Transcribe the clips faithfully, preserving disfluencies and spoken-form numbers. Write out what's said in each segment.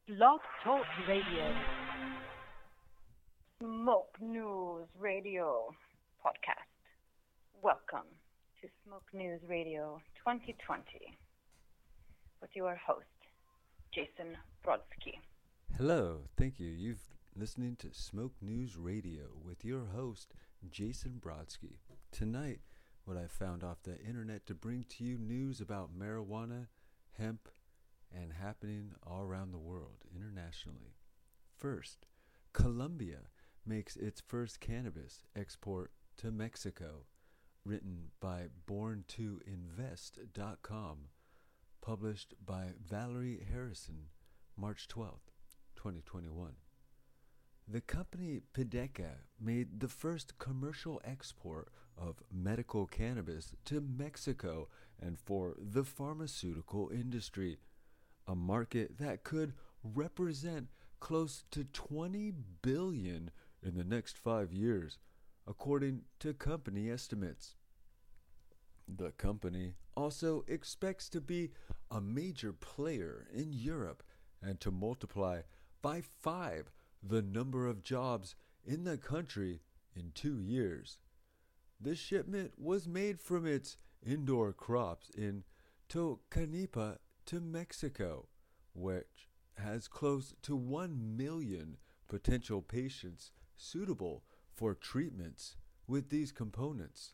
Blog Talk Radio. Smoke News Radio podcast. Welcome to Smoke News Radio twenty twenty with your host, Jason Brodsky. Hello, thank you. You've listening to Smoke News Radio with your host, Jason Brodsky. Tonight, what I found off the internet to bring to you news about marijuana, hemp, and happening all around the world internationally. First, Colombia makes its first cannabis export to Mexico, written by born to invest dot com, published by Valerie Harrison, March twelfth, twenty twenty-one. The company Pideca made the first commercial export of medical cannabis to Mexico and for the pharmaceutical industry, a market that could represent close to twenty billion dollars in the next five years, according to company estimates. The company also expects to be a major player in Europe and to multiply by five the number of jobs in the country in two years. This shipment was made from its indoor crops in Tocanipa to Mexico, which has close to one million potential patients suitable for treatments with these components.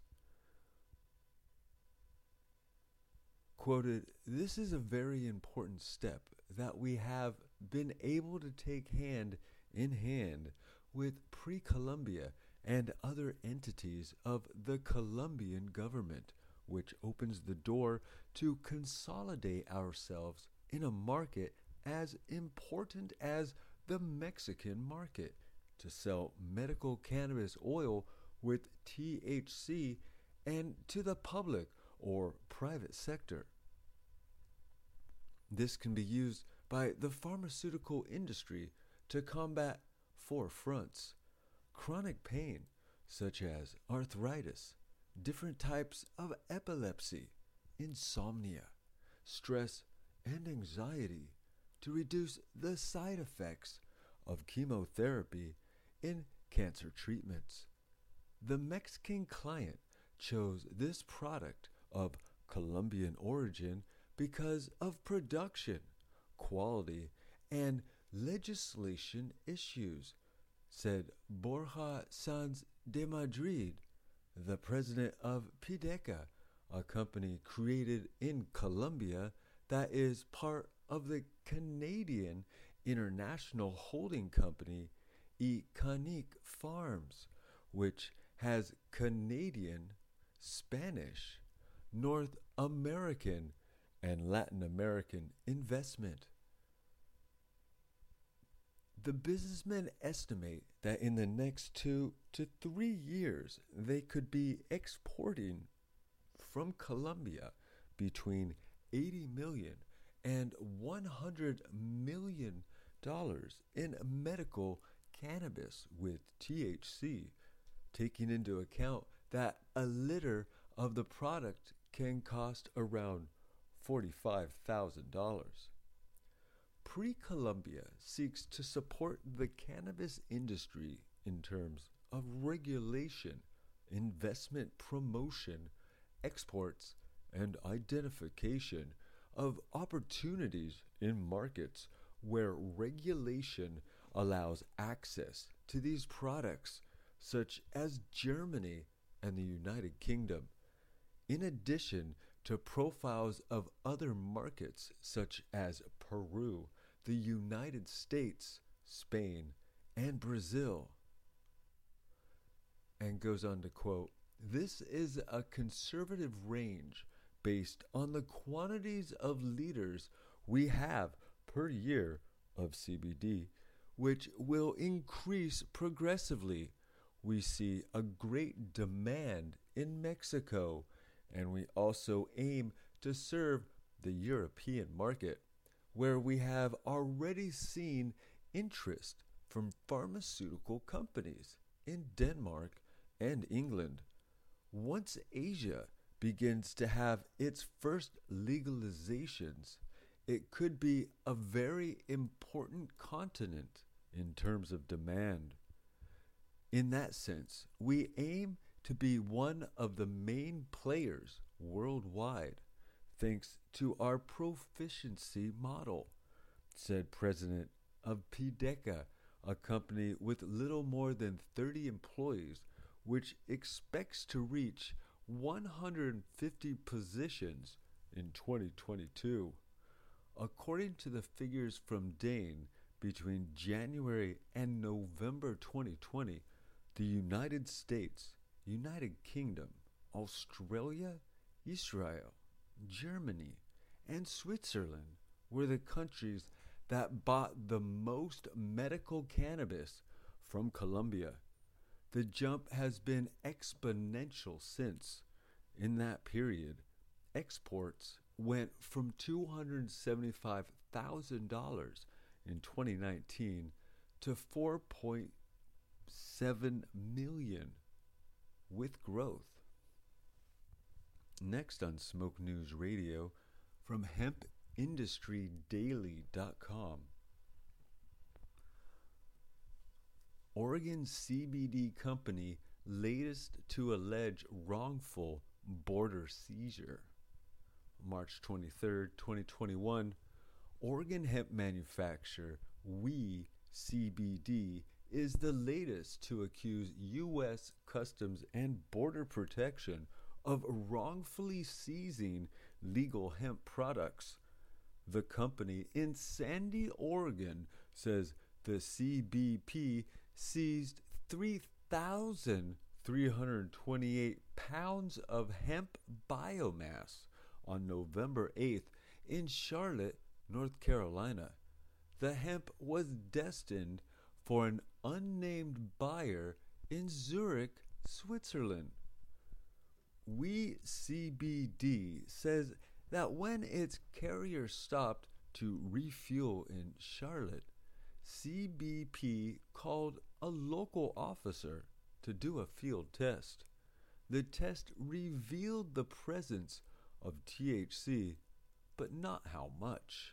Quoted, "This is a very important step that we have been able to take hand in hand with Pre-Colombia and other entities of the Colombian government, which opens the door to consolidate ourselves in a market as important as the Mexican market, to sell medical cannabis oil with T H C and to the public or private sector. This can be used by the pharmaceutical industry to combat four fronts: chronic pain, such as arthritis, different types of epilepsy, insomnia, stress, and anxiety, to reduce the side effects of chemotherapy in cancer treatments. The Mexican client chose this product of Colombian origin because of production, quality, and legislation issues, said Borja Sanz de Madrid, the president of Pideca, a company created in Colombia that is part of the Canadian international holding company Econic Farms, which has Canadian, Spanish, North American, and Latin American investment. The businessmen estimate that in the next two to three years, they could be exporting from Colombia between eighty million dollars and one hundred million dollars in medical cannabis with T H C, taking into account that a liter of the product can cost around forty-five thousand dollars. Pre-Colombia seeks to support the cannabis industry in terms of regulation, investment promotion, exports, and identification of opportunities in markets where regulation allows access to these products, such as Germany and the United Kingdom, in addition to profiles of other markets such as Peru, the United States, Spain, and Brazil. And goes on to quote, "This is a conservative range based on the quantities of liters we have per year of C B D, which will increase progressively. We see a great demand in Mexico, and we also aim to serve the European market, where we have already seen interest from pharmaceutical companies in Denmark and England. Once Asia begins to have its first legalizations, it could be a very important continent in terms of demand. In that sense, we aim to be one of the main players worldwide, thanks to our proficiency model, said President of Pideka, a company with little more than thirty employees, which expects to reach one hundred fifty positions in twenty twenty-two. According to the figures from Dane, between January and November twenty twenty, the United States, United Kingdom, Australia, Israel, Germany, and Switzerland were the countries that bought the most medical cannabis from Colombia. The jump has been exponential since. In that period, exports went from two hundred seventy-five thousand dollars in twenty nineteen to four point seven million dollars with growth. Next on Smoke News Radio from hemp industry daily dot com. Oregon C B D company latest to allege wrongful border seizure. March twenty-third, twenty twenty-one, Oregon hemp manufacturer We C B D is the latest to accuse U S Customs and Border Protection of wrongfully seizing legal hemp products. The company in Sandy, Oregon says the C B P seized three thousand three hundred twenty-eight pounds of hemp biomass on November eighth in Charlotte, North Carolina. The hemp was destined for an unnamed buyer in Zurich, Switzerland. We C B D says that when its carrier stopped to refuel in Charlotte, C B P called a local officer to do a field test. The test revealed the presence of T H C, but not how much.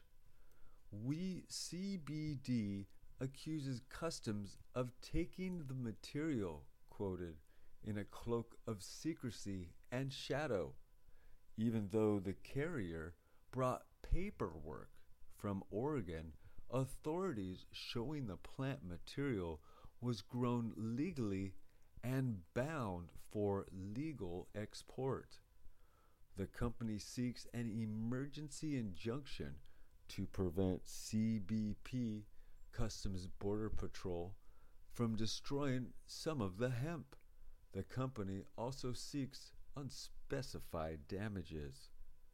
We C B D accuses Customs of taking the material quoted in a cloak of secrecy and shadow, even though the carrier brought paperwork from Oregon authorities showing the plant material was grown legally and bound for legal export. The company seeks an emergency injunction to prevent C B P, Customs Border Patrol, from destroying some of the hemp. The company also seeks unspecified damages.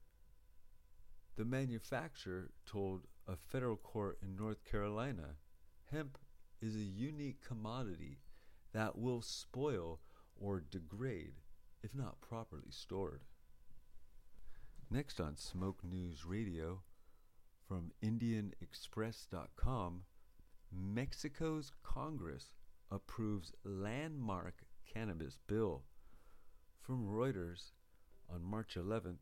The manufacturer told a federal court in North Carolina, hemp is a unique commodity that will spoil or degrade if not properly stored. Next on Smoke News Radio from Indian Express dot com, Mexico's Congress approves landmark cannabis bill. From Reuters on March eleventh,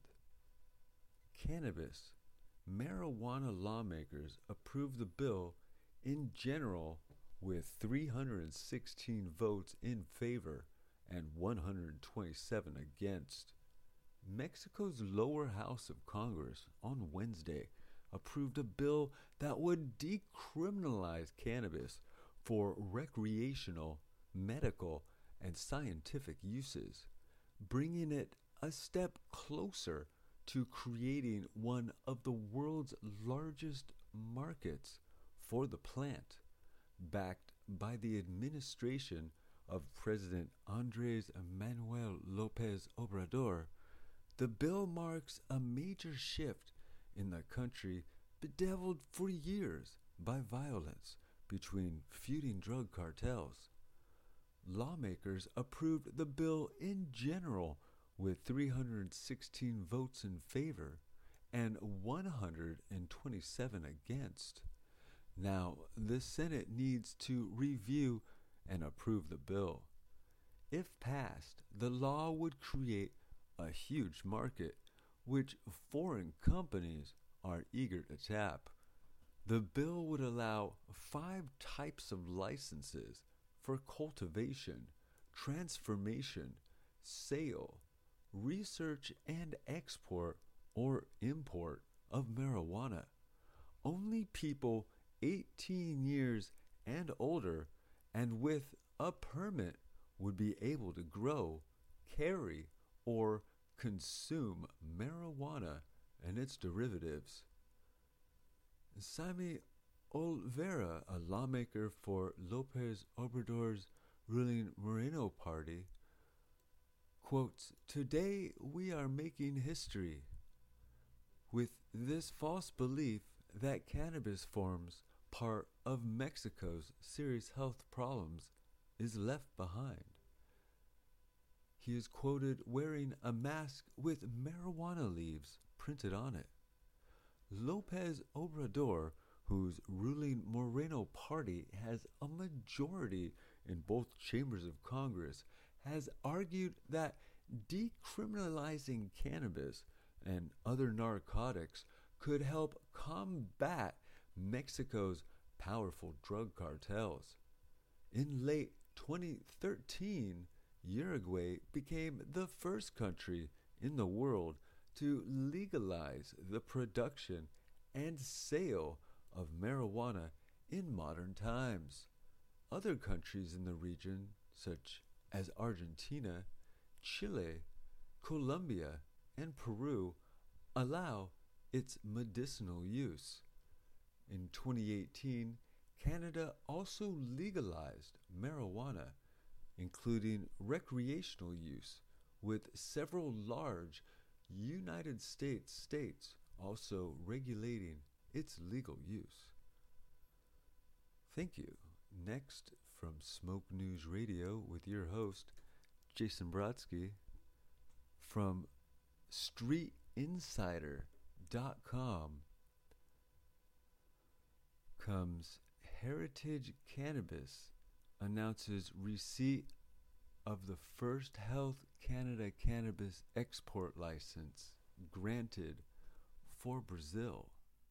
cannabis, marijuana lawmakers approved the bill in general with three hundred sixteen votes in favor and one hundred twenty-seven against. Mexico's lower house of Congress on Wednesday approved a bill that would decriminalize cannabis for recreational, medical, and scientific uses, bringing it a step closer to creating one of the world's largest markets for the plant. Backed by the administration of President Andrés Manuel López Obrador, the bill marks a major shift in the country bedeviled for years by violence between feuding drug cartels. Lawmakers approved the bill in general with three hundred sixteen votes in favor and one hundred twenty-seven against. Now, the Senate needs to review and approve the bill. If passed, the law would create a huge market, which foreign companies are eager to tap. The bill would allow five types of licenses for cultivation, transformation, sale, research and export or import of marijuana. Only people eighteen years and older and with a permit would be able to grow, carry, or consume marijuana and its derivatives. Sammy Olvera, a lawmaker for Lopez Obrador's ruling Moreno party, quotes, "Today we are making history with this false belief that cannabis forms part of Mexico's serious health problems is left behind." He is quoted wearing a mask with marijuana leaves printed on it. Lopez Obrador, whose ruling Moreno party has a majority in both chambers of Congress, has argued that decriminalizing cannabis and other narcotics could help combat Mexico's powerful drug cartels. In late twenty thirteen, Uruguay became the first country in the world to legalize the production and sale of marijuana in modern times. Other countries in the region, such as Argentina, Chile, Colombia, and Peru, allow its medicinal use. In twenty eighteen, Canada also legalized marijuana, including recreational use, with several large United States states also regulating its legal use. Thank you. Next, from Smoke News Radio with your host, Jason Brodsky, from street insider dot com comes Heritage Cannabis announces receipt of the first Health Canada cannabis export license granted for Brazil.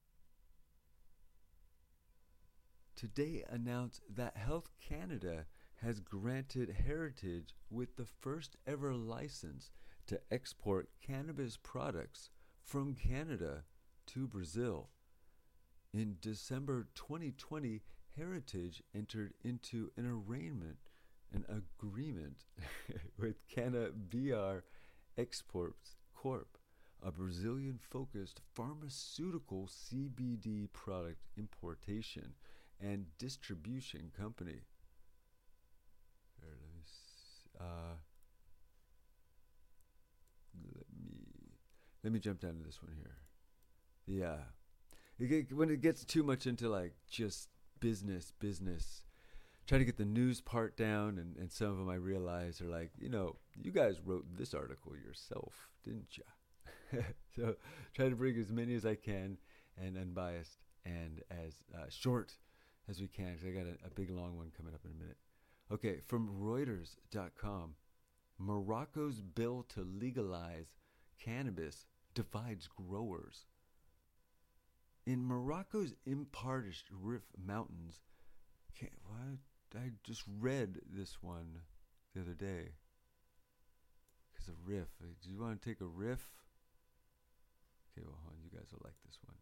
Today announced that Health Canada has granted Heritage with the first ever license to export cannabis products from Canada to Brazil. In December twenty twenty, Heritage entered into an arrangement, an agreement with Canna B R Exports Corp, a Brazilian-focused pharmaceutical C B D product importation and distribution company. Here, let me s- uh, let me let me jump down to this one here. Yeah, it get, when it gets too much into like just business, business, trying to get the news part down, and, and some of them I realize are like, you know, you guys wrote this article yourself, didn't you? So try to bring as many as I can and unbiased and as uh, short as we can, because I got a, a big long one coming up in a minute. Okay, from Reuters dot com, Morocco's bill to legalize cannabis divides growers. In Morocco's impoverished Rif Mountains, can, what? I just read this one the other day. Because of riff. Do you want to take a riff? Okay, well, hold on. You guys will like this one.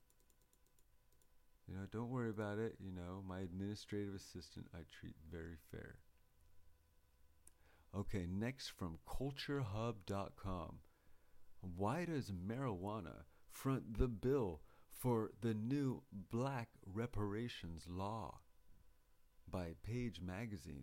You know, don't worry about it. You know, my administrative assistant I treat very fair. Okay, next from culture hub dot com. Why does marijuana front the bill for the new Black reparations law? By Page Magazine.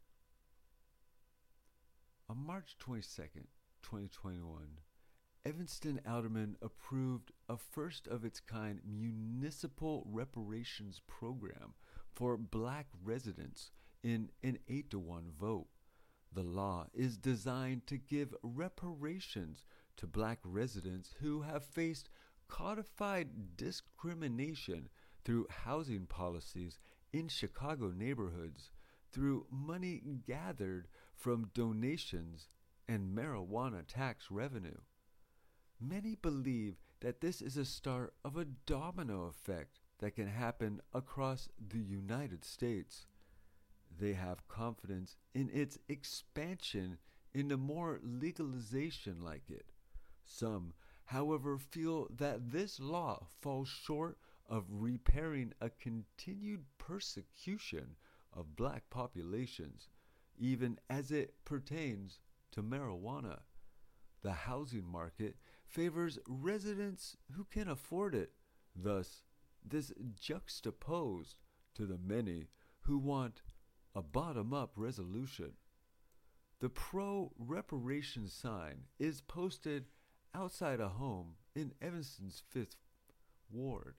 On March twenty-second, twenty twenty-one, Evanston Alderman approved a first-of-its-kind municipal reparations program for Black residents in an eight to one vote. The law is designed to give reparations to Black residents who have faced codified discrimination through housing policies in Chicago neighborhoods, through money gathered from donations and marijuana tax revenue. Many believe that this is a start of a domino effect that can happen across the United States. They have confidence in its expansion into more legalization like it. Some, however, feel that this law falls short of repairing a continued persecution of black populations, even as it pertains to marijuana. The housing market favors residents who can afford it, thus, this juxtaposed to the many who want a bottom-up resolution. The pro-reparation sign is posted outside a home in Evanston's fifth Ward.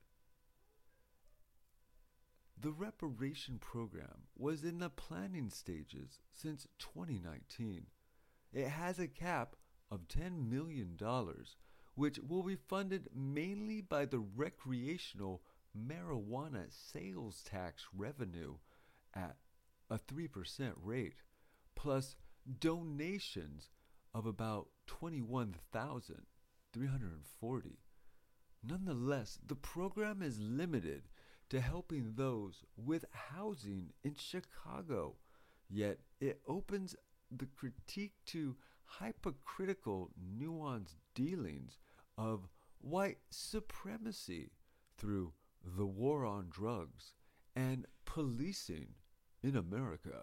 The reparation program was in the planning stages since twenty nineteen. It has a cap of ten million dollars, which will be funded mainly by the recreational marijuana sales tax revenue at a three percent rate, plus donations of about twenty-one thousand three hundred forty. Nonetheless, the program is limited to helping those with housing in Chicago, yet it opens the critique to hypocritical, nuanced dealings of white supremacy through the war on drugs and policing in America.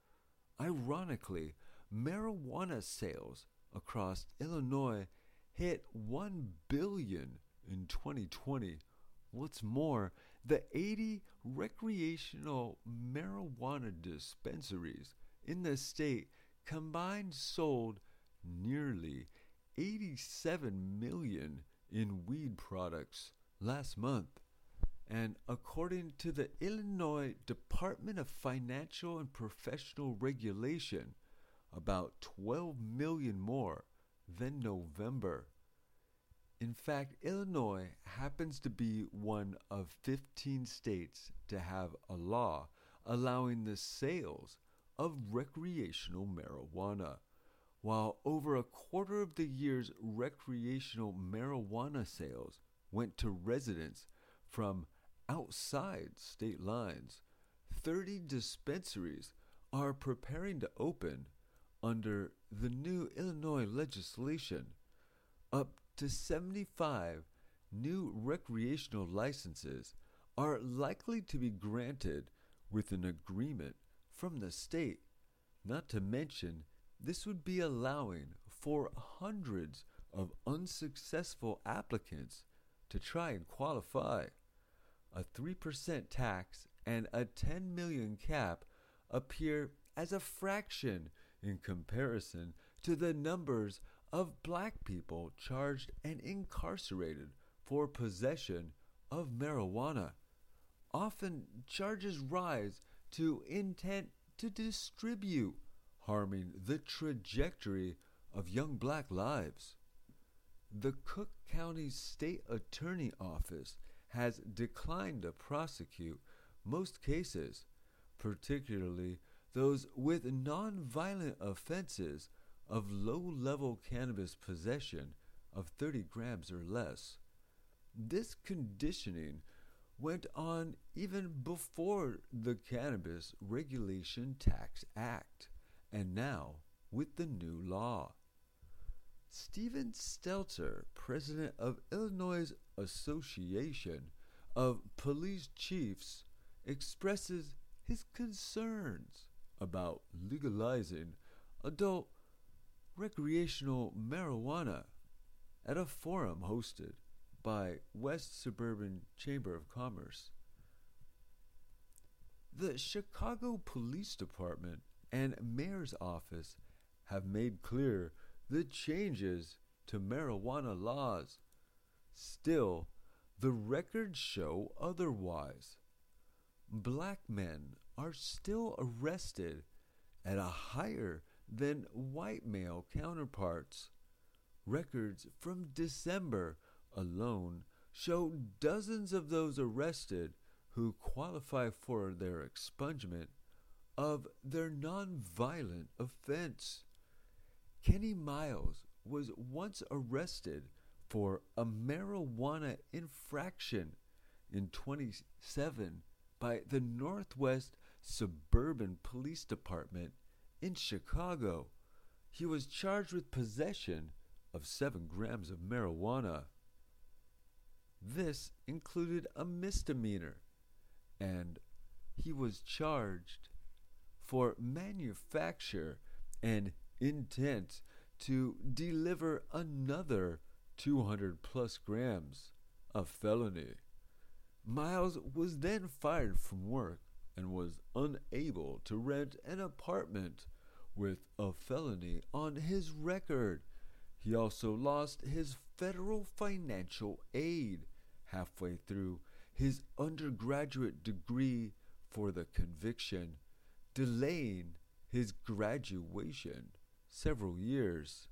Ironically, marijuana sales across Illinois hit one billion dollars in twenty twenty. What's more, the eighty recreational marijuana dispensaries in the state combined sold nearly eighty-seven million dollars in weed products last month. And according to the Illinois Department of Financial and Professional Regulation, about twelve million dollars more than November. In fact, Illinois happens to be one of fifteen states to have a law allowing the sales of recreational marijuana, while over a quarter of the year's recreational marijuana sales went to residents from outside state lines. thirty dispensaries are preparing to open under the new Illinois legislation. Up to seventy-five new recreational licenses are likely to be granted with an agreement from the state. Not to mention, this would be allowing for hundreds of unsuccessful applicants to try and qualify. A three percent tax and a ten million dollars cap appear as a fraction in comparison to the numbers of black people charged and incarcerated for possession of marijuana. Often charges rise to intent to distribute, harming the trajectory of young black lives. The Cook County State Attorney Office has declined to prosecute most cases, particularly those with non-violent offenses of low-level cannabis possession of thirty grams or less. This conditioning went on even before the Cannabis Regulation Tax Act, and now with the new law. Stephen Stelter, president of Illinois Association of Police Chiefs, expresses his concerns about legalizing adult recreational marijuana at a forum hosted by West Suburban Chamber of Commerce. The Chicago Police Department and Mayor's Office have made clear the changes to marijuana laws. Still, the records show otherwise. Black men are still arrested at a higher than white male counterparts. Records from December alone show dozens of those arrested who qualify for their expungement of their non-violent offense. Kenny Miles was once arrested for a marijuana infraction in twenty-seven by the Northwest Suburban Police Department in Chicago. He was charged with possession of seven grams of marijuana. This included a misdemeanor, and he was charged for manufacture and intent to deliver another two hundred plus grams, a felony. Miles was then fired from work and was unable to rent an apartment with a felony on his record. He also lost his federal financial aid halfway through his undergraduate degree for the conviction, delaying his graduation several years.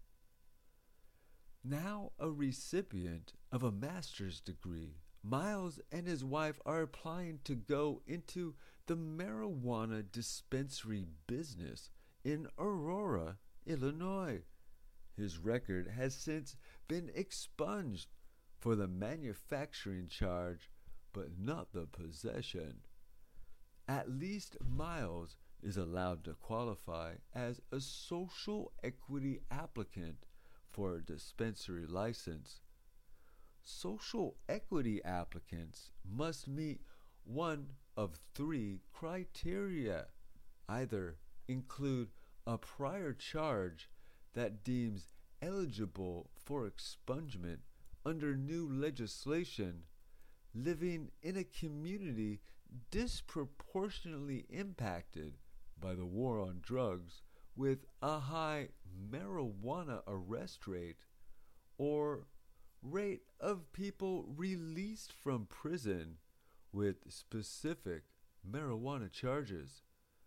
Now a recipient of a master's degree, Miles and his wife are applying to go into the marijuana dispensary business in Aurora, Illinois. His record has since been expunged for the manufacturing charge, but not the possession. At least Miles is allowed to qualify as a social equity applicant for a dispensary license. Social equity applicants must meet one of three criteria: either include a prior charge that deems eligible for expungement under new legislation, living in a community disproportionately impacted by the war on drugs with a high marijuana arrest rate, or rate of people released from prison with specific marijuana charges.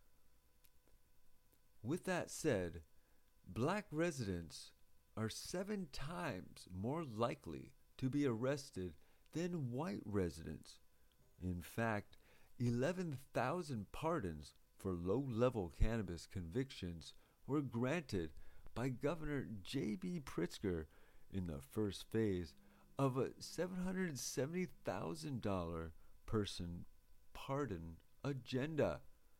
With that said, black residents are seven times more likely to be arrested than white residents. In fact, eleven thousand pardons for low-level cannabis convictions were granted by Governor J B Pritzker in the first phase of a seven hundred seventy thousand dollars person pardon agenda.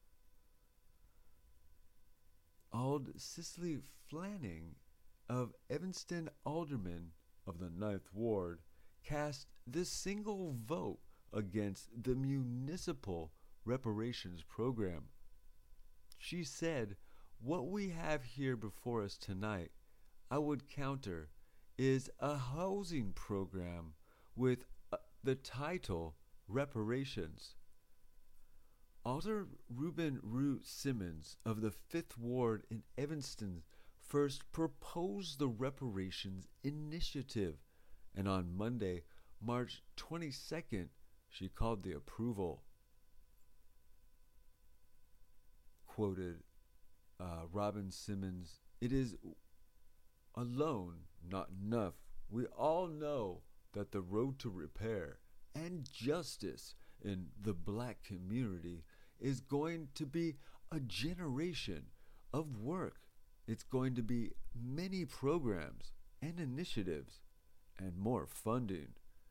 Ald Cicely Flanning of Evanston Alderman of the ninth Ward cast the single vote against the municipal reparations program. She said, "What we have here before us tonight, I would counter, is a housing program with uh, the title reparations." Alder Reuben Rue Simmons of the fifth Ward in Evanston first proposed the reparations initiative, and on Monday, March twenty-second, she called the approval. Quoted uh, Robin Simmons, "It is alone not enough. We all know that the road to repair and justice in the black community is going to be a generation of work. It's going to be many programs and initiatives and more funding."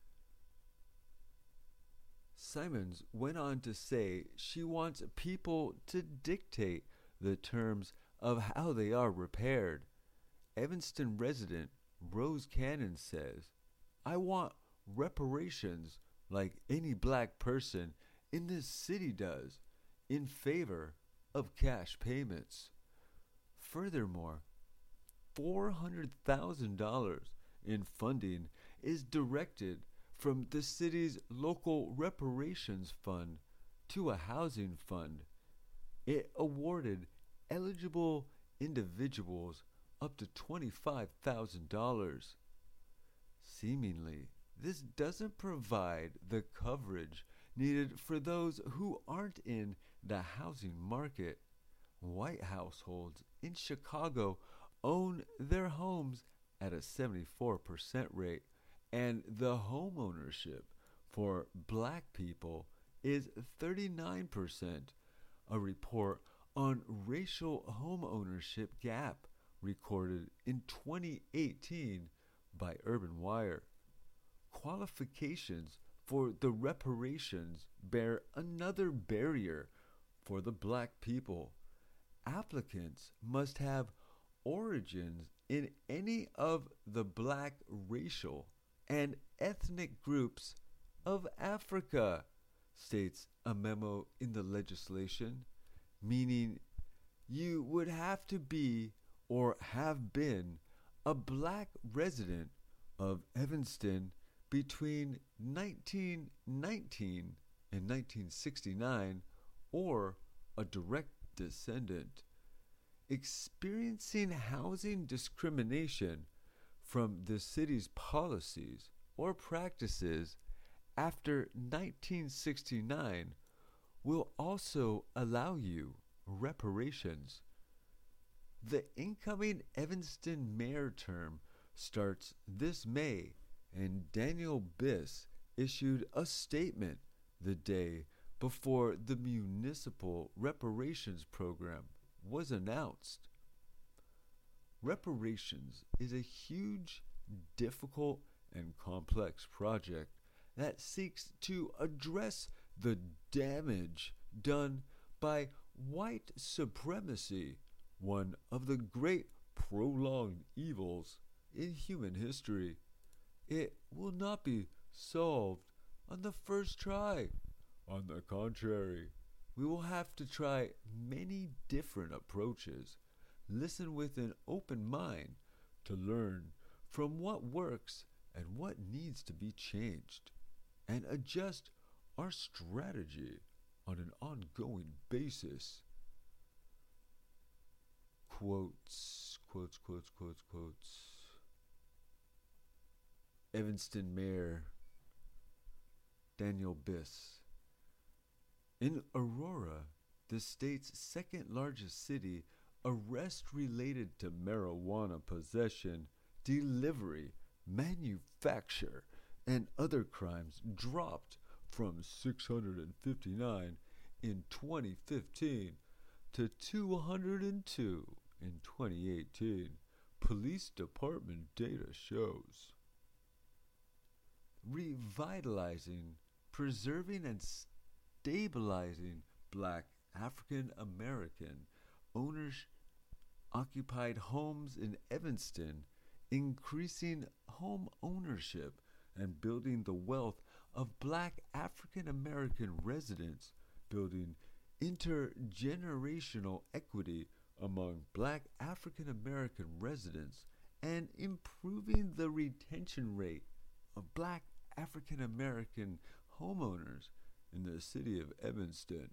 Simons went on to say she wants people to dictate the terms of how they are repaired. Evanston resident Rose Cannon says, "I want reparations like any black person in this city does, in favor of cash payments." Furthermore, four hundred thousand dollars in funding is directed from the city's local reparations fund to a housing fund. It awarded eligible individuals up to twenty-five thousand dollars. Seemingly, this doesn't provide the coverage needed for those who aren't in the housing market. White households in Chicago own their homes at a seventy-four percent rate, and the home ownership for black people is thirty-nine percent. A report on racial home ownership gap recorded in twenty eighteen by Urban Wire. Qualifications for the reparations bear another barrier for the black people. Applicants must have origins in any of the black racial and ethnic groups of Africa, states a memo in the legislation, meaning you would have to be or have been a black resident of Evanston between nineteen nineteen and nineteen sixty-nine, or a direct descendant. Experiencing housing discrimination from the city's policies or practices after nineteen sixty-nine will also allow you reparations. The incoming Evanston mayor term starts this May, and Daniel Biss issued a statement the day before the municipal reparations program was announced. Reparations is a huge, difficult, and complex project that seeks to address the damage done by white supremacy, one of the great prolonged evils in human history. It will not be solved on the first try. On the contrary, we will have to try many different approaches, listen with an open mind to learn from what works and what needs to be changed, and adjust our strategy on an ongoing basis. Quotes, quotes, quotes, quotes, quotes. Evanston Mayor Daniel Biss. In Aurora, the state's second largest city, arrests related to marijuana possession, delivery, manufacture, and other crimes dropped from six hundred fifty-nine in twenty fifteen to two hundred two in twenty eighteen, police department data shows. Revitalizing, preserving, and stabilizing black African American owners occupied homes in Evanston, increasing home ownership and building the wealth of black African American residents, building intergenerational equity among black African American residents, and improving the retention rate of black African American homeowners in the city of Evanston.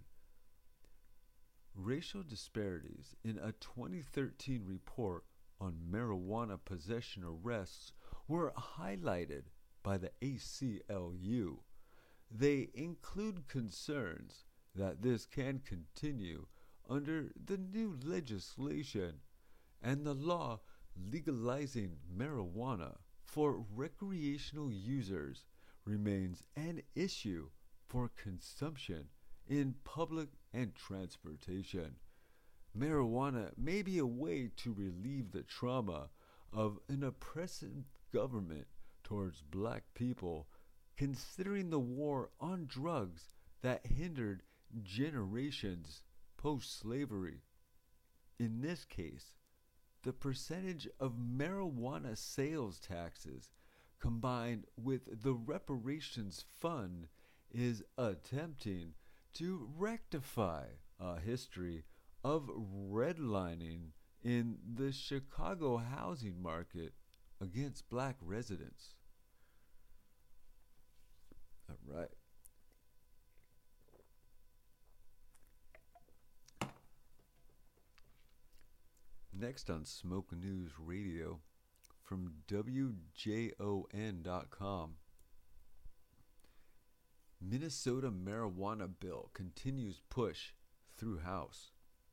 Racial disparities in a twenty thirteen report on marijuana possession arrests were highlighted by the A C L U. They include concerns that this can continue under the new legislation and the law legalizing marijuana for recreational users remains an issue for consumption in public and transportation. Marijuana may be a way to relieve the trauma of an oppressive government towards black people, considering the war on drugs that hindered generations post-slavery. In this case, the percentage of marijuana sales taxes combined with the reparations fund is attempting to rectify a history of redlining in the Chicago housing market against black residents. All right. Next on Smoke News Radio from W J O N dot com. Minnesota marijuana bill continues push through House.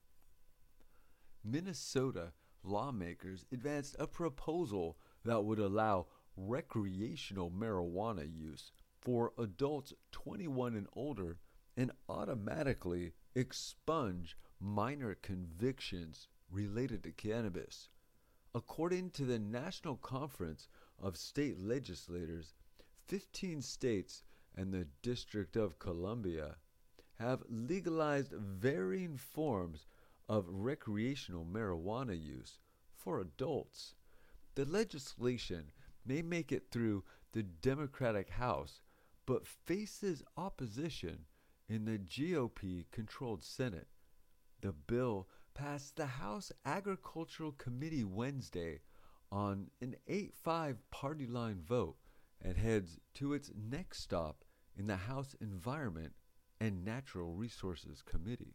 Minnesota lawmakers advanced a proposal that would allow recreational marijuana use for adults twenty-one and older and automatically expunge minor convictions related to cannabis. According to the National Conference of state legislators, fifteen states and the District of Columbia have legalized varying forms of recreational marijuana use for adults. The legislation may make it through the Democratic House, but faces opposition in the G O P-controlled Senate. The bill passed the House Agricultural Committee Wednesday on an eight five party line vote and heads to its next stop in the House Environment and Natural Resources Committee.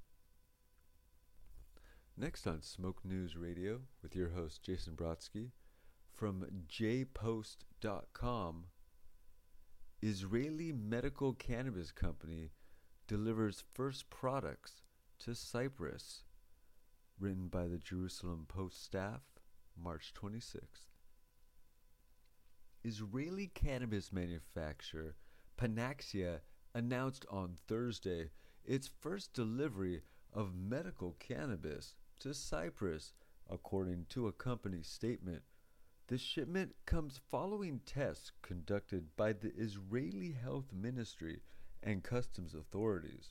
Next on Smoke News Radio with your host Jason Brodsky from j post dot com, Israeli medical cannabis company delivers first products to Cyprus. Written by the Jerusalem Post staff, March twenty-sixth. Israeli cannabis manufacturer Panaxia announced on Thursday its first delivery of medical cannabis to Cyprus, according to a company statement. The shipment comes following tests conducted by the Israeli Health Ministry and customs authorities.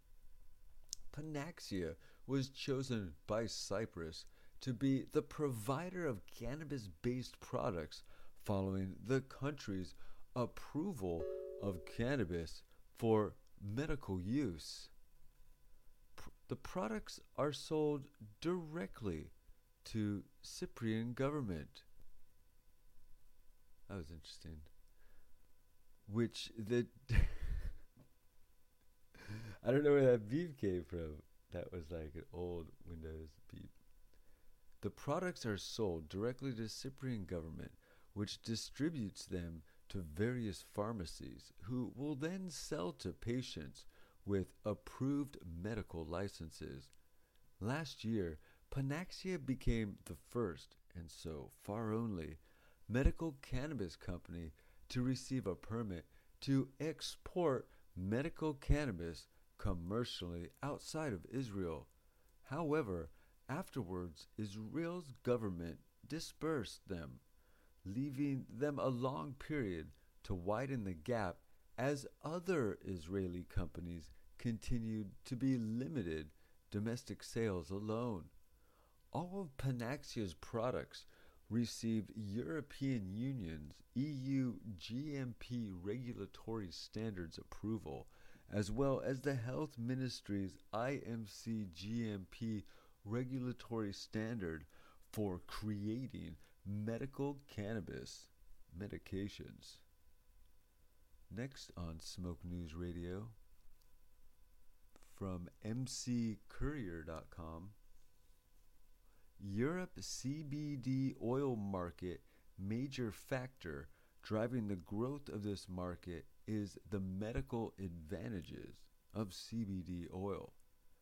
Panaxia was chosen by Cyprus to be the provider of cannabis-based products following the country's approval of cannabis for medical use. Pr- the products are sold directly to Cypriot government. That was interesting. Which the I don't know where that beep came from. That was like an old Windows beep. The products are sold directly to Cypriot government, which distributes them to various pharmacies, who will then sell to patients with approved medical licenses. Last year, Panaxia became the first, and so far only, medical cannabis company to receive a permit to export medical cannabis commercially outside of Israel. However, afterwards, Israel's government dispersed them, leaving them a long period to widen the gap as other Israeli companies continued to be limited domestic sales alone. All of Panaxia's products received European Union's E U G M P regulatory standards approval, as well as the Health Ministry's I M C G M P regulatory standard for creating medical cannabis medications. Next on Smoke News Radio, from m c courier dot com, Europe C B D oil market major factor driving the growth of this market is the medical advantages of C B D oil.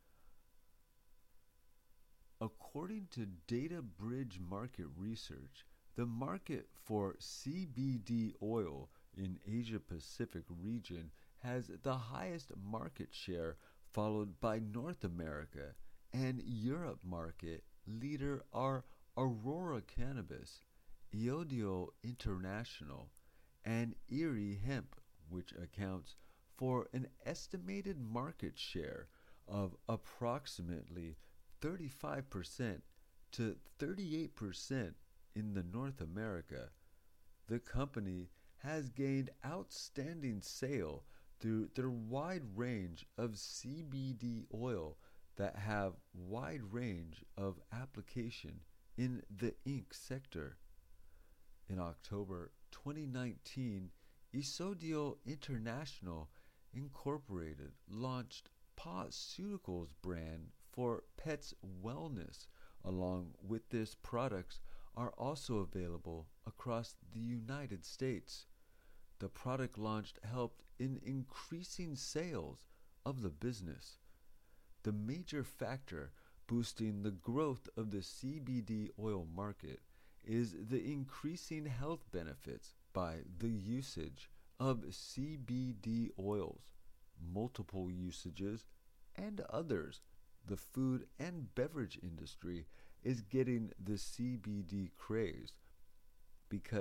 According to Data Bridge Market Research, the market for C B D oil in Asia Pacific region has the highest market share, followed by North America, and Europe market leader are Aurora Cannabis, Eodio International, and Erie Hemp, which accounts for an estimated market share of approximately thirty-five percent to thirty-eight percent in the North America. The company has gained outstanding sale through their wide range of C B D oil that have wide range of application in the ink sector. In October twenty nineteen, Eodio International Incorporated launched Pawceuticals brand for pets wellness. Along with this, products are also available across the United States. The product launched helped in increasing sales of the business. The major factor boosting the growth of the C B D oil market is the increasing health benefits by the usage of C B D oils, multiple usages, and others. The food and beverage industry is getting the C B D craze because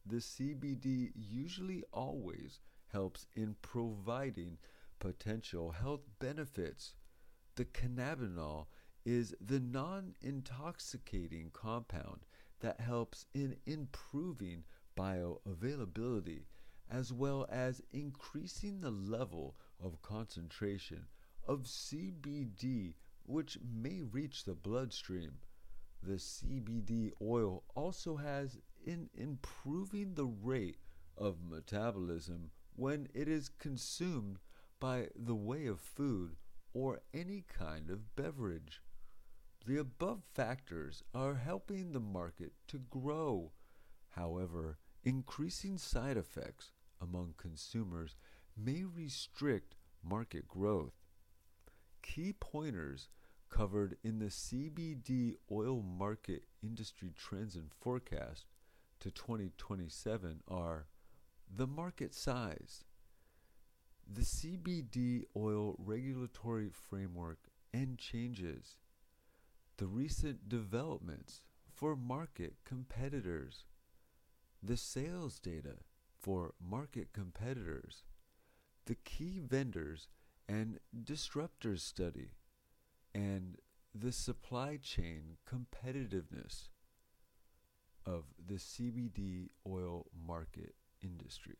the C B D usually always helps in providing potential health benefits. The cannabinol is the non-intoxicating compound that helps in improving bioavailability as well as increasing the level of concentration of C B D which may reach the bloodstream. The C B D oil also has in improving the rate of metabolism when it is consumed by the way of food or any kind of beverage. The above factors are helping the market to grow. However, increasing side effects among consumers may restrict market growth. Key pointers covered in the C B D oil market industry trends and forecast to twenty twenty-seven are the market size, the C B D oil regulatory framework and changes, the recent developments for market competitors, the sales data for market competitors, the key vendors and disruptors study, and the supply chain competitiveness of the C B D oil market industry.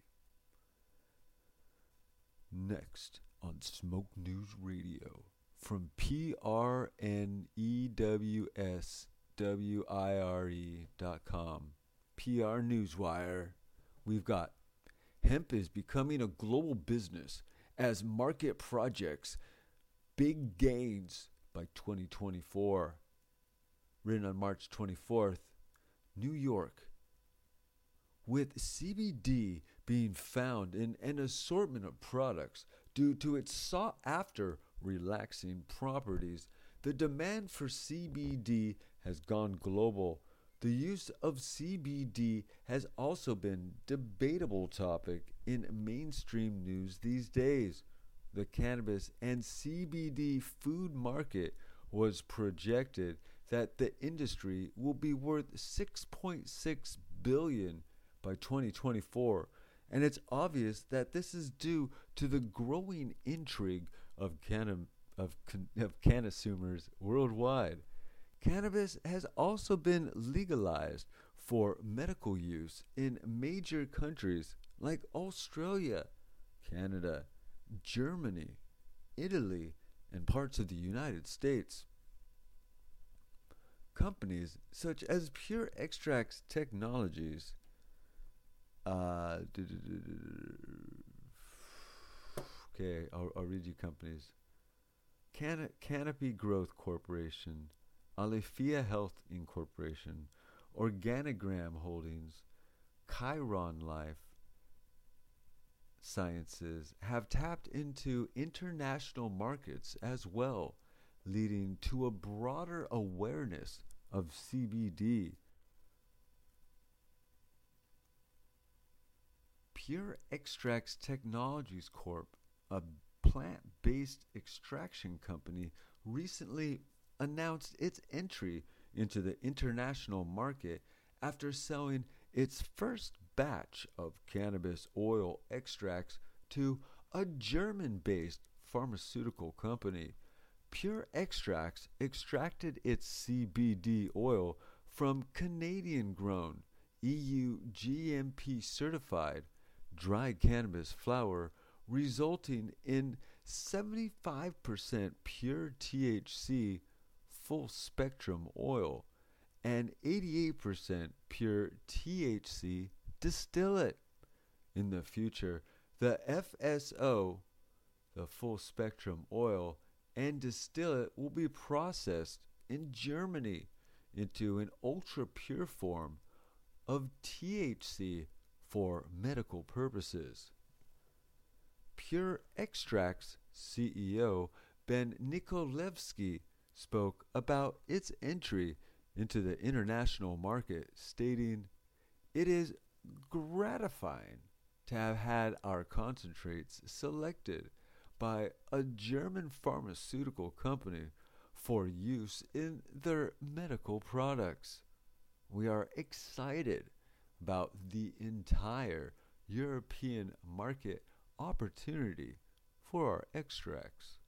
Next on Smoke News Radio from P R N E W S W I R E dot com, P R Newswire, we've got hemp is becoming a global business as market projects big gains by twenty twenty-four. Written on March twenty-fourth, New York. With C B D being found in an assortment of products due to its sought-after relaxing properties, the demand for C B D has gone global. The use of C B D has also been a debatable topic in mainstream news these days. The cannabis and C B D food market was projected that the industry will be worth six point six billion dollars by twenty twenty-four, and it's obvious that this is due to the growing intrigue of canna- of, con- of cannasumers worldwide. Cannabis has also been legalized for medical use in major countries like Australia, Canada, Germany, Italy, and parts of the United States. Companies such as Pure Extracts Technologies, uh, okay, I'll, I'll read you companies. Can- Canopy Growth Corporation, Alephia Health Incorporation, Organigram Holdings, Chiron Life Sciences have tapped into international markets as well, leading to a broader awareness of C B D. Pure Extracts Technologies Corp, a plant-based extraction company, recently announced its entry into the international market after selling its first batch of cannabis oil extracts to a German-based pharmaceutical company. Pure Extracts extracted its C B D oil from Canadian-grown, E U G M P certified dry cannabis flower, resulting in seventy-five percent pure T H C full spectrum oil and eighty-eight percent pure T H C distillate. In the future, the F S O, the full spectrum oil, and distillate will be processed in Germany into an ultra pure form of T H C for medical purposes. Pure Extracts C E O Ben Nikolevsky spoke about its entry into the international market, stating, "It is gratifying to have had our concentrates selected by a German pharmaceutical company for use in their medical products. We are excited about the entire European market opportunity for our extracts.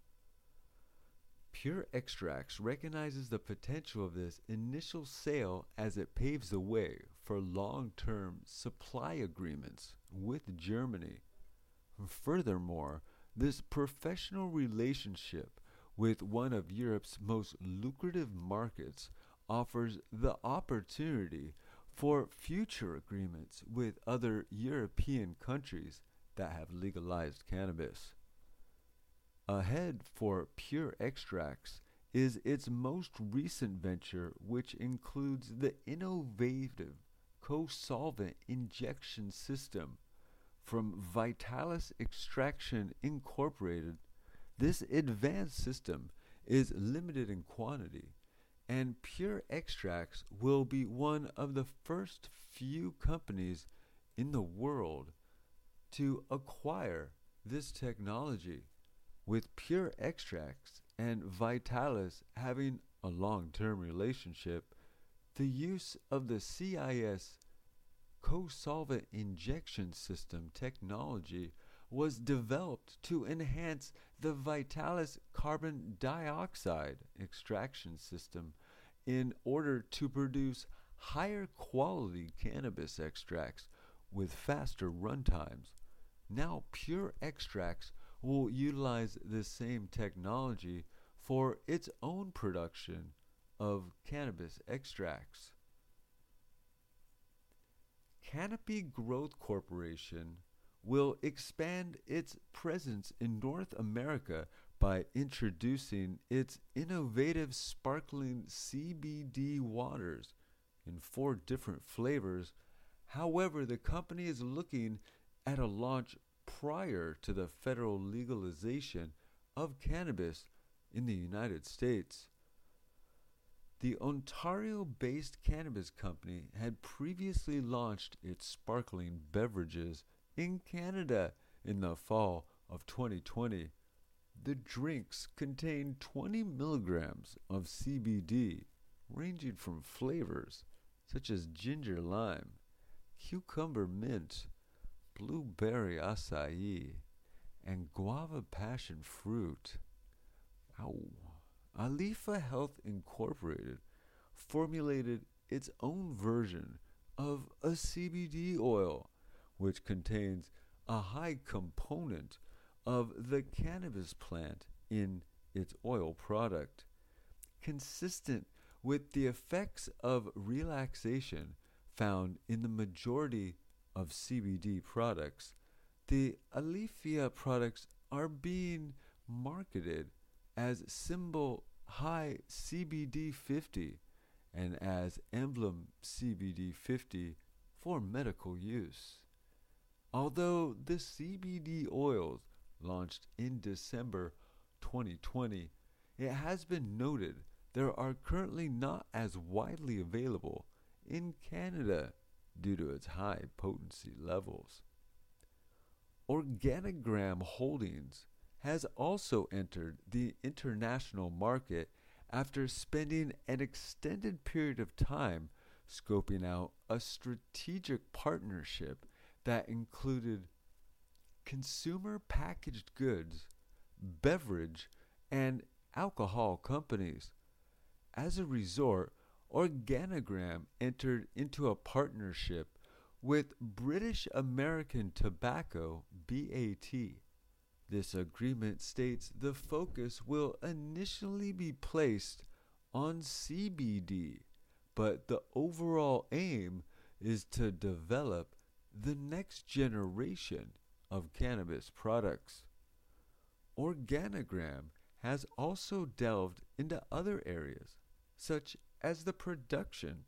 Pure Extracts recognizes the potential of this initial sale as it paves the way for long-term supply agreements with Germany. Furthermore, this professional relationship with one of Europe's most lucrative markets offers the opportunity for future agreements with other European countries that have legalized cannabis. Ahead for Pure Extracts is its most recent venture, which includes the innovative co-solvent injection system from Vitalis Extraction Incorporated. This advanced system is limited in quantity, and Pure Extracts will be one of the first few companies in the world to acquire this technology, with Pure Extracts and Vitalis having a long-term relationship. The use of the C I S co-solvent injection system technology was developed to enhance the Vitalis carbon dioxide extraction system in order to produce higher quality cannabis extracts with faster runtimes. Now Pure Extracts will utilize this same technology for its own production of cannabis extracts. Canopy Growth Corporation will expand its presence in North America by introducing its innovative sparkling C B D waters in four different flavors. However, the company is looking at a launch prior to the federal legalization of cannabis in the United States. The Ontario-based cannabis company had previously launched its sparkling beverages in Canada in the fall of twenty twenty. The drinks contain twenty milligrams of C B D, ranging from flavors such as ginger lime, cucumber mint, blueberry acai, and guava passion fruit. Ow. Alifa Health Incorporated formulated its own version of a C B D oil, which contains a high component of the cannabis plant in its oil product. Consistent with the effects of relaxation found in the majority of C B D products, the Alifia products are being marketed as symbol high C B D fifty and as emblem C B D fifty for medical use. Although the C B D oils launched in December twenty twenty, it has been noted there are currently not as widely available in Canada due to its high potency levels. Organigram Holdings has also entered the international market after spending an extended period of time scoping out a strategic partnership that included consumer packaged goods, beverage, and alcohol companies. As a result, Organigram entered into a partnership with British American Tobacco, B A T. This agreement states the focus will initially be placed on C B D, but the overall aim is to develop the next generation of cannabis products. Organigram has also delved into other areas, such as the production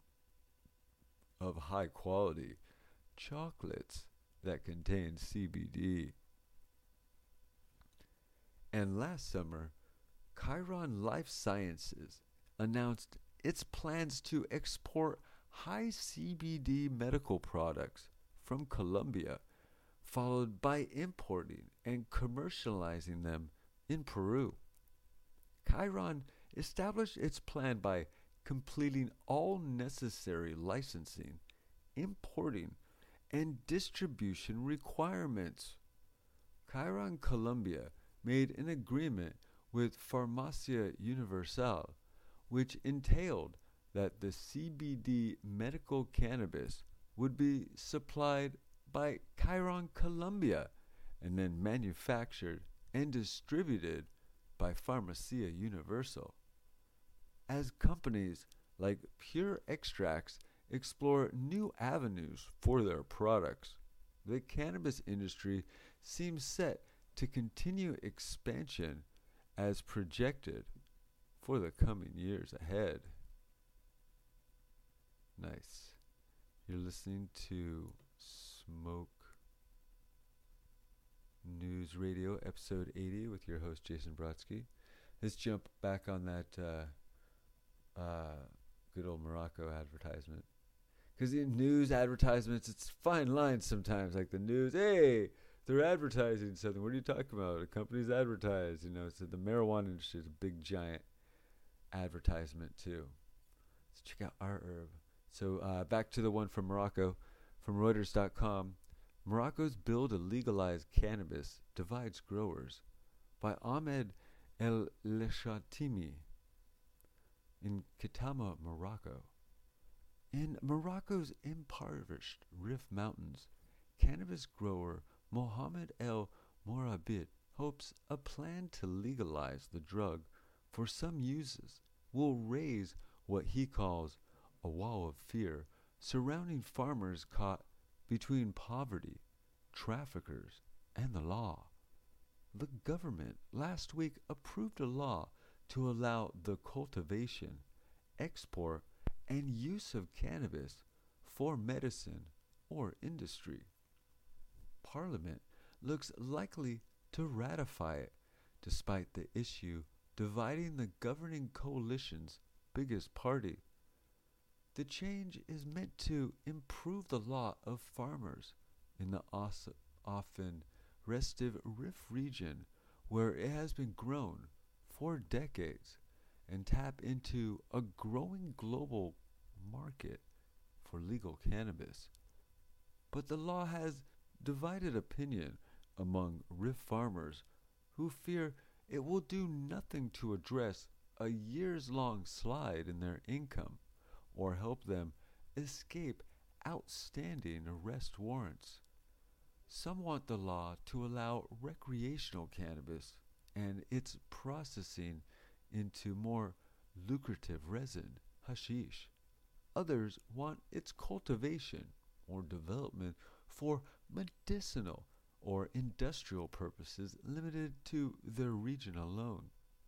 of high-quality chocolates that contain C B D. And last summer, Chiron Life Sciences announced its plans to export high C B D medical products from Colombia, followed by importing and commercializing them in Peru. Chiron established its plan by completing all necessary licensing importing and distribution requirements. Chiron Colombia made an agreement with Farmacia Universal, which entailed that the C B D medical cannabis would be supplied by Chiron Colombia and then manufactured and distributed by Farmacia Universal. As companies like Pure Extracts explore new avenues for their products, the cannabis industry seems set to continue expansion as projected for the coming years ahead. Nice. You're listening to Smoke News Radio, episode eighty, with your host, Jason Brodsky. Let's jump back on that uh, uh, good old Morocco advertisement. Because in news advertisements, it's fine lines sometimes. Like the news, hey, they're advertising something. What are you talking about? A company's advertised. You know, so the marijuana industry is a big, giant advertisement, too. Let's check out our herb. So uh, back to the one from Morocco, from Reuters dot com. Morocco's bill to legalize cannabis divides growers, by Ahmed El Leshatimi in Kitama, Morocco. In Morocco's impoverished Rif Mountains, cannabis grower Mohamed El Morabit hopes a plan to legalize the drug for some uses will raise what he calls a wall of fear surrounding farmers caught between poverty, traffickers, and the law. The government last week approved a law to allow the cultivation, export, and use of cannabis for medicine or industry. Parliament looks likely to ratify it, despite the issue dividing the governing coalition's biggest party. The change is meant to improve the lot of farmers in the os- often restive Rif region, where it has been grown for decades, and tap into a growing global market for legal cannabis. But the law has divided opinion among Rif farmers who fear it will do nothing to address a years-long slide in their income or help them escape outstanding arrest warrants. Some want the law to allow recreational cannabis and its processing into more lucrative resin, hashish. Others want its cultivation or development for medicinal or industrial purposes limited to their region alone.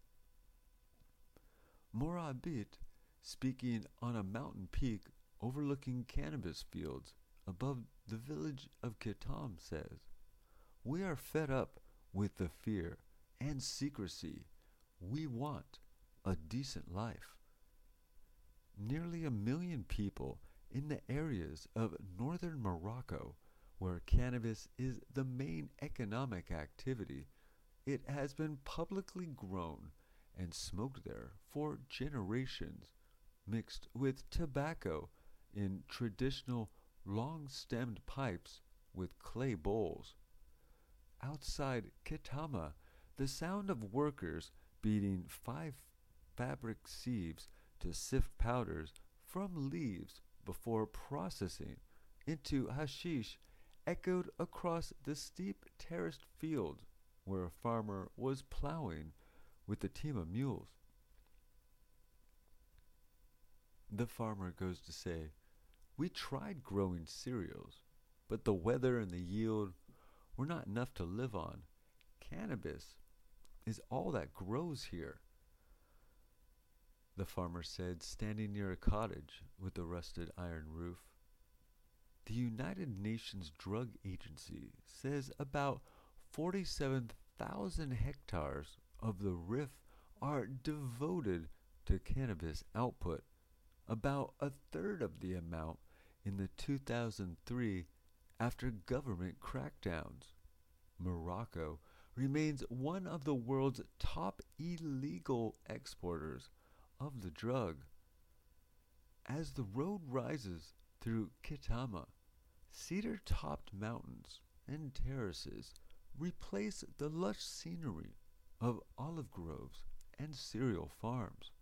Morabit, speaking on a mountain peak overlooking cannabis fields above the village of Kitam, says, "We are fed up with the fear and secrecy. We want a decent life." Nearly a million people in the areas of northern Morocco, where cannabis is the main economic activity, it has been publicly grown and smoked there for generations, mixed with tobacco in traditional long-stemmed pipes with clay bowls. Outside Kitama, the sound of workers beating five fabric sieves to sift powders from leaves before processing into hashish echoed across the steep terraced field where a farmer was plowing with a team of mules. The farmer goes to say, "We tried growing cereals, but the weather and the yield were not enough to live on. Cannabis is all that grows here," the farmer said, standing near a cottage with a rusted iron roof. The United Nations Drug Agency says about forty-seven thousand hectares of the Rif are devoted to cannabis output, about a third of the amount in the two thousand three after government crackdowns. Morocco remains one of the world's top illegal exporters of the drug. As the road rises through Kitama. Cedar-topped mountains and terraces replace the lush scenery of olive groves and cereal farms.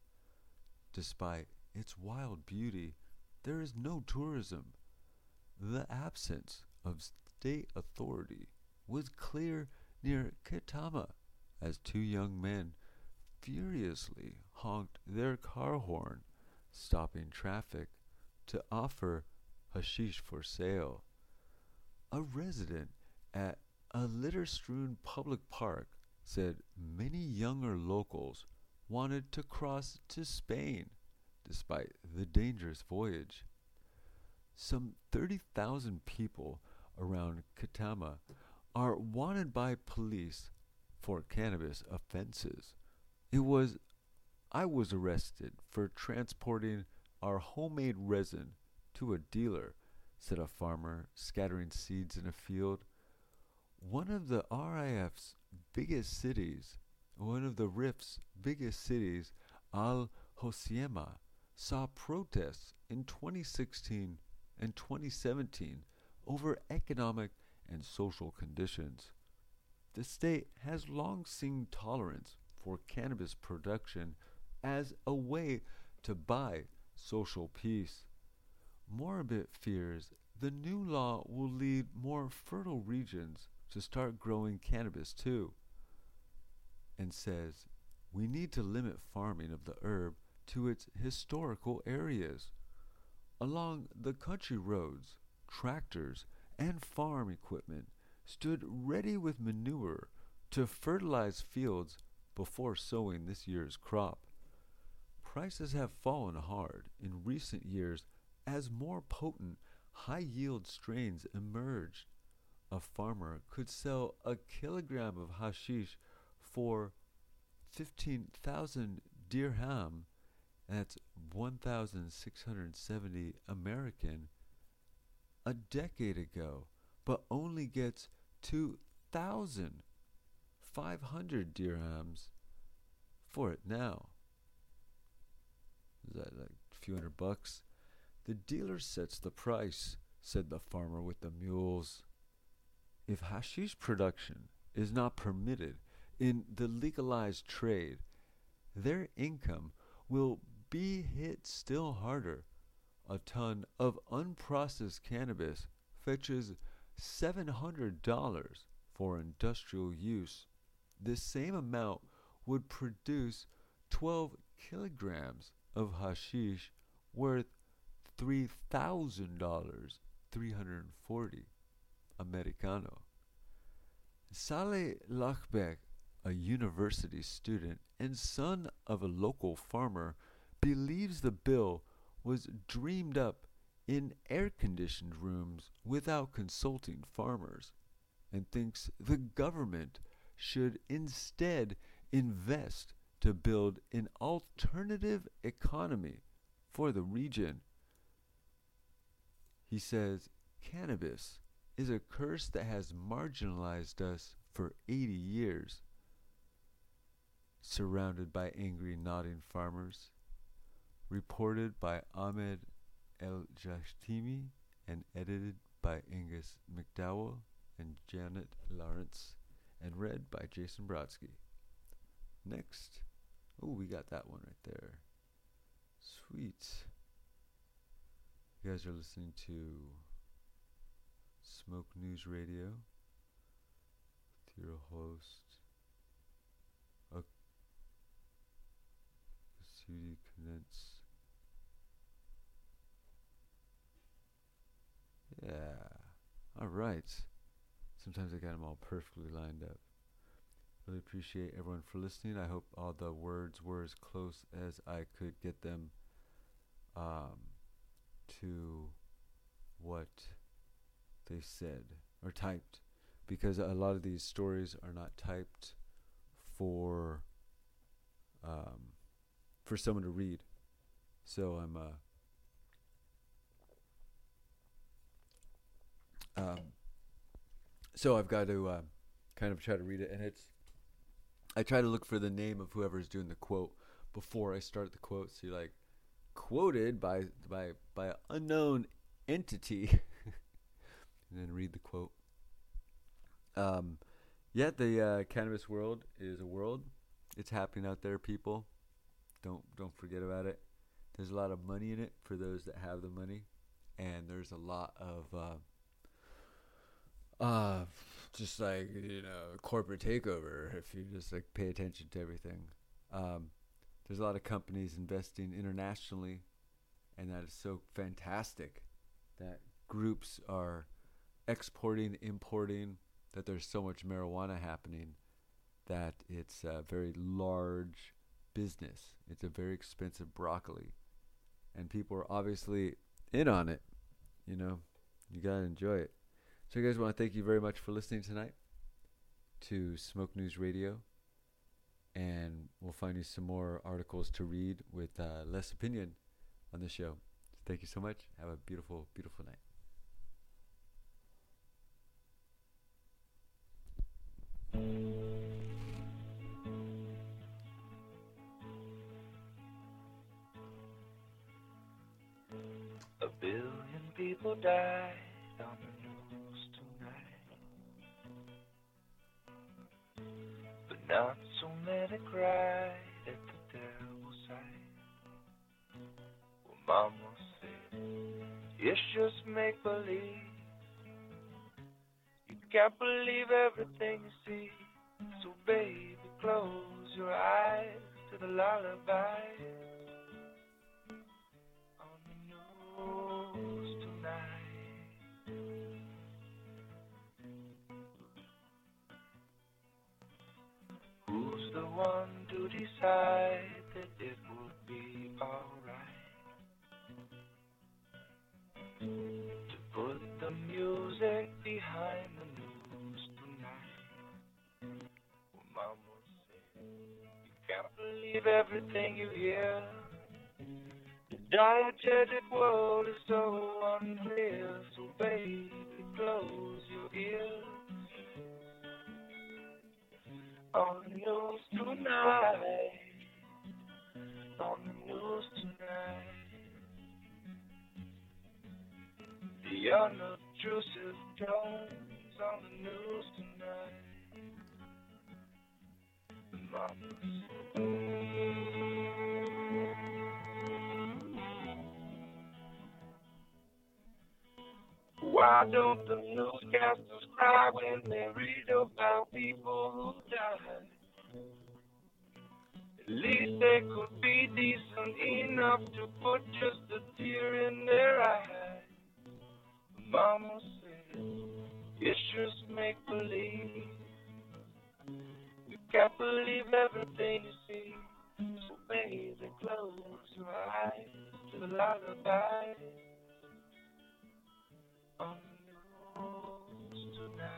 Despite its wild beauty, there is no tourism. The absence of state authority was clear near Kitama as two young men furiously honked their car horn, stopping traffic to offer hashish for sale. A resident at a litter-strewn public park said many younger locals wanted to cross to Spain despite the dangerous voyage. Some thirty thousand people around Kitama are wanted by police for cannabis offenses. It was I was arrested for transporting our homemade resin to a dealer, said a farmer scattering seeds in a field. One of the R I F's biggest cities, one of the R I F's biggest cities, Al Hoceima, saw protests in twenty sixteen and twenty seventeen over economic and social conditions. The state has long seen tolerance for cannabis production as a way to buy social peace. Morabit fears the new law will lead more fertile regions to start growing cannabis too, and says we need to limit farming of the herb to its historical areas. Along the country roads, tractors and farm equipment stood ready with manure to fertilize fields before sowing this year's crop. Prices have fallen hard in recent years as more potent, high-yield strains emerged. A farmer could sell a kilogram of hashish for fifteen thousand dirham, that's one thousand six hundred seventy American, a decade ago, but only gets two thousand five hundred dirhams for it now. Is that like a few hundred bucks? The dealer sets the price, said the farmer with the mules. If hashish production is not permitted in the legalized trade, their income will be hit still harder. A ton of unprocessed cannabis fetches seven hundred dollars for industrial use. This same amount would produce twelve kilograms of hashish worth three thousand dollars, three hundred forty Americano. Saleh Lachbeck, a university student and son of a local farmer, believes the bill was dreamed up in air-conditioned rooms without consulting farmers, and thinks the government should instead invest to build an alternative economy for the region. He says cannabis is a curse that has marginalized us for eighty years. Surrounded by angry, nodding farmers. Reported by Ahmed El-Jashtimi and edited by Angus McDowell and Janet Lawrence, and read by Jason Brodsky. Next. Oh, we got that one right there. Sweet. You guys are listening to Smoke News Radio with your host, Akasudi Condense. Yeah. All right. Sometimes I got them all perfectly lined up. Really appreciate everyone for listening. I hope all the words were as close as I could get them um, to what they said or typed, because a lot of these stories are not typed for um, for someone to read. So I'm uh, um, so I've got to uh, kind of try to read it, and it's I try to look for the name of whoever's doing the quote before I start the quote. See, like, quoted by by by an unknown entity, and then read the quote. Um, yeah, the uh, cannabis world is a world. It's happening out there, people. Don't don't forget about it. There's a lot of money in it for those that have the money, and there's a lot of uh, uh, just like, you know, corporate takeover. If you just like pay attention to everything, um, there's a lot of companies investing internationally, and that is so fantastic. That groups are exporting, importing. That there's so much marijuana happening that it's a very large business. It's a very expensive broccoli, and people are obviously in on it. You know, you gotta enjoy it. So, you guys, want to thank you very much for listening tonight to Smoke News Radio, and we'll find you some more articles to read with uh, less opinion on the show. Thank you so much. Have a beautiful, beautiful night. A billion people died on the news tonight, but not so many cried at the terrible sight. Well, Mama said, it's just make-believe. You can't believe everything you see. So baby, close your eyes to the lullaby on the news tonight. Who's the one to decide that it would be alright to put the music behind the news tonight? Well, Mama said, you can't believe everything you hear. The diegetic world is so unclear. So baby, close your ears on the news tonight. On the news tonight. The unobtrusive tones on the news tonight. Mama said, why don't the newscasters cry when they read about people who died? At least they could be decent enough to put just a tear in their eye. Mama said, it's just make-believe. You can't believe everything you see. So baby, close your eyes to the lullaby on the news tonight.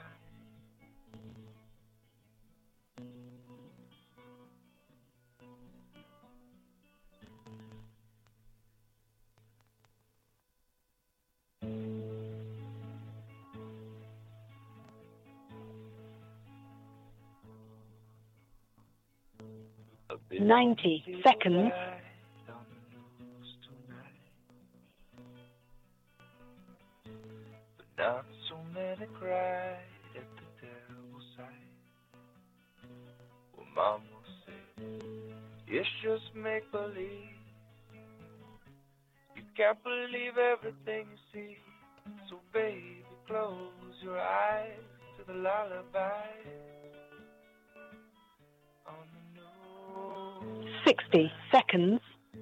ninety seconds. But not so many cried at the terrible sight. Well, Mama said, it's just make-believe. You can't believe everything you see. So baby, close your eyes to the lullaby on the news. sixty seconds.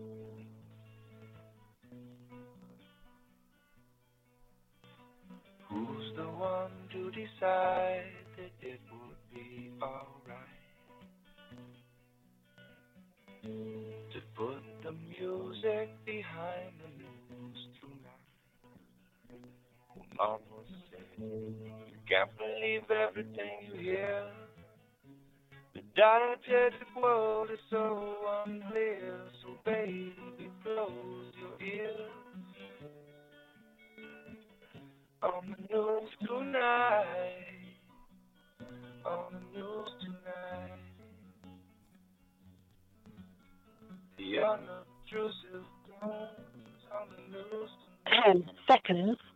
Who's the one to decide that it would be alright to put the music behind the news tonight? Well, Mama said, you can't believe everything you hear. The diegetic world is so unclear. So baby, close your ears on the news tonight. On the news tonight. The unobtrusive news, on the news. ten seconds.